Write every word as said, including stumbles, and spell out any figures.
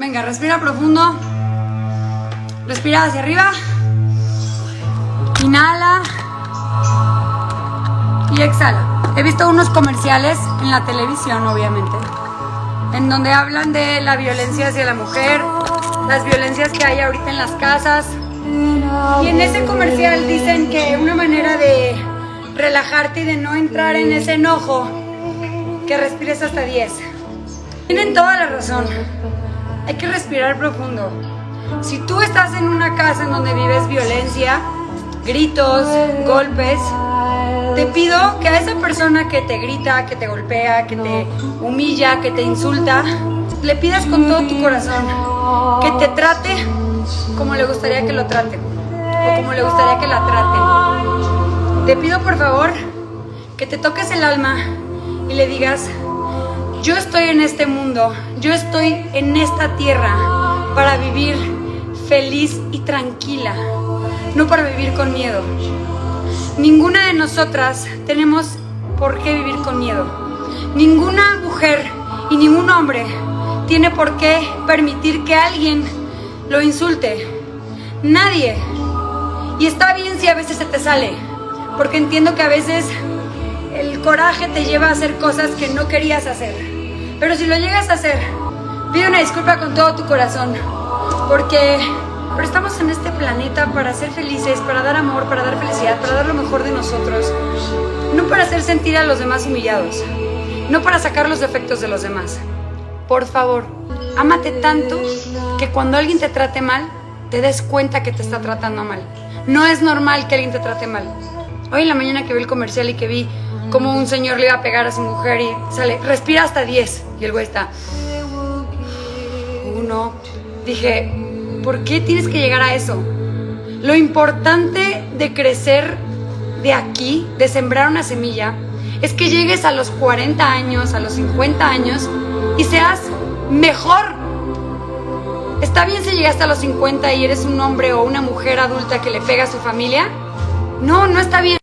Venga, respira profundo. Respira hacia arriba. Inhala. Y exhala. He visto unos comerciales en la televisión, obviamente, en donde hablan de la violencia hacia la mujer, las violencias que hay ahorita en las casas. Y en ese comercial dicen que una manera de relajarte y de no entrar en ese enojo, que respires hasta diez. Tienen toda la razón. Hay que respirar profundo. Si tú estás en una casa en donde vives violencia, gritos, golpes, te pido que a esa persona que te grita, que te golpea, que te humilla, que te insulta, le pidas con todo tu corazón que te trate como le gustaría que lo traten o como le gustaría que la traten. Te pido por favor que te toques el alma y le digas: yo estoy en este mundo, yo estoy en esta tierra para vivir feliz y tranquila, no para vivir con miedo. Ninguna de nosotras tenemos por qué vivir con miedo. Ninguna mujer y ningún hombre tiene por qué permitir que alguien lo insulte. Nadie. Y está bien si a veces se te sale, porque entiendo que a veces el coraje te lleva a hacer cosas que no querías hacer. Pero si lo llegas a hacer, pide una disculpa con todo tu corazón, porque pero estamos en este planeta para ser felices, para dar amor, para dar felicidad, para dar lo mejor de nosotros. No para hacer sentir a los demás humillados, no para sacar los defectos de los demás. Por favor, ámate tanto que cuando alguien te trate mal, te des cuenta que te está tratando mal. No es normal que alguien te trate mal. Hoy en la mañana que vi el comercial y que vi cómo un señor le iba a pegar a su mujer y sale, respira hasta diez. Y el güey está... Uno. Dije, ¿por qué tienes que llegar a eso? Lo importante de crecer de aquí, de sembrar una semilla, es que llegues a los cuarenta años, a los cincuenta años y seas mejor. ¿Está bien si llegaste a los cincuenta y eres un hombre o una mujer adulta que le pega a su familia? No, no está bien.